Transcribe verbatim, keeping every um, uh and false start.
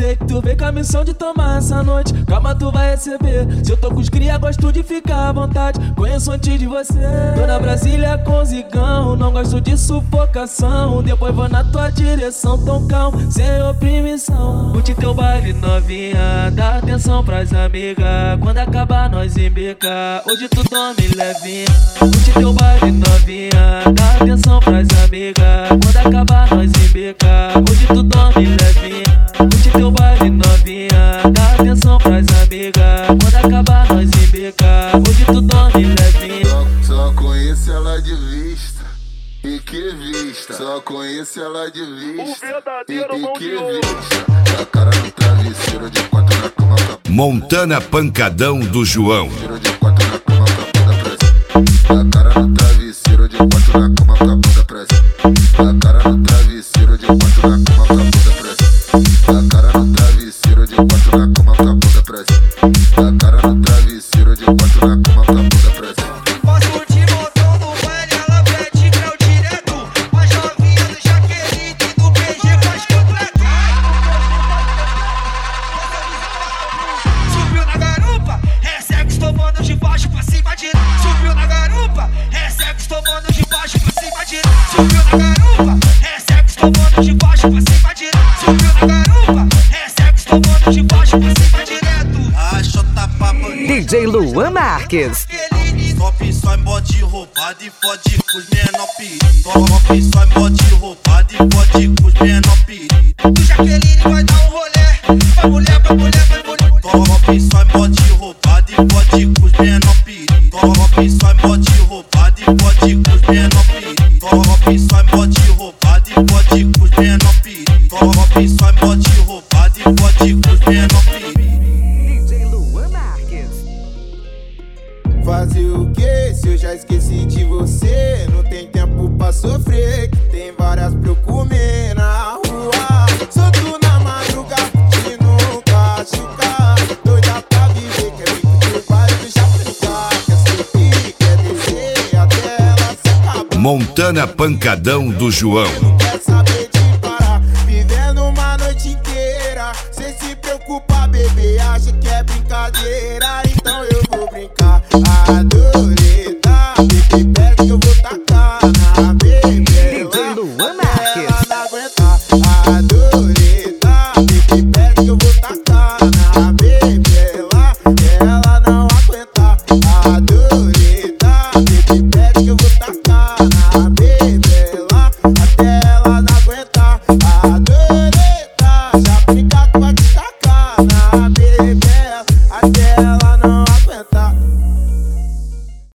sei que tu veio com a missão de tomar essa noite. Calma, tu vai receber. Se eu tô com os cria, gosto de ficar à vontade. Conheço antes de você. Tô na Brasília com zigão, não gosto de sufocação. Depois vou na tua direção, tão calmo, sem oprimição. Curte teu baile novinha, dá atenção pras amigas. Quando acabar nós embica, hoje tu dorme levinha. Curte teu baile novinha, dá atenção pras amigas. Quando acabar nós embica, hoje tu dorme levinha. Curte teu baile novinha, dá atenção pras amigas. Quando acabar nós embica, hoje tu dorme levinha. Só, só conheço ela de vista, e que vista. Só conheço ela de vista, e, e que vista. A cara no travesseiro, de quatro na cama. Montana Pancadão do João. De quatro na cama, com a bunda pra cima. A cara no travesseiro, de quatro na cama, com a bunda pra cima. A cara no travesseiro, de quatro na cama, com a bunda pra cima. A cara no travesseiro, de quatro na cama, com a bunda pra cima. A cara no travesseiro, de quatro na cama, com a bunda pra cima. Posso de montão no baile, ela pede grau direto. As novinhas do Jaqueline e do B G faz completo. Subiu na garupa, é sexo tomando de baixo pra cima direto. Subiu na garupa, é sexo tomando de baixo pra cima direto. Subiu na garupa, é sexo tomando de baixo pra cima direto. Subiu na garupa, é sexo tomando de baixo pra cima direto. A chota papo D J Luan Marques. Top só em bode roubado e fode com os menor perigo. Top só em bode roubado e fode com os menor perigo. Do Jaqueline vai dar um rolê, vai mulher, vai mulher, vai mulher. Top só em bode roubado e fode com os menor perigo. Top só em bode roubado e fode com os menor perigo. Top só em bode roubado e fode com os menor perigo. Top só em bode roubado e fode com os menor perigo. D J Luan Marques. Fazer o que se eu já esqueci de você? Não tem tempo pra sofrer, que tem várias pra eu comer na rua. Solto na madrugada, de nunca chucar. Doida pra viver, quer vir com o baile do Japicá. Quer subir, quer descer, até ela se acabar. Montana Pancadão do João. Não quer saber de parar, vivendo uma noite inteira. Cê se preocupa, bebê, acha que é brincadeira. Então eu vou brincar. Adorei, tá? Bebê, pega que eu vou tacar na bebê. D J Luan Marques. Ela não aguentar. Adorei, tá? Bebê, pega que eu vou tacar na bebê. Lá, ela não aguentar. Adorei, tá? Bebê, pega que eu vou tacar na bebê. Lá, até ela não aguentar. Adorei, tá? Já brincar com a tacar na bebê. Até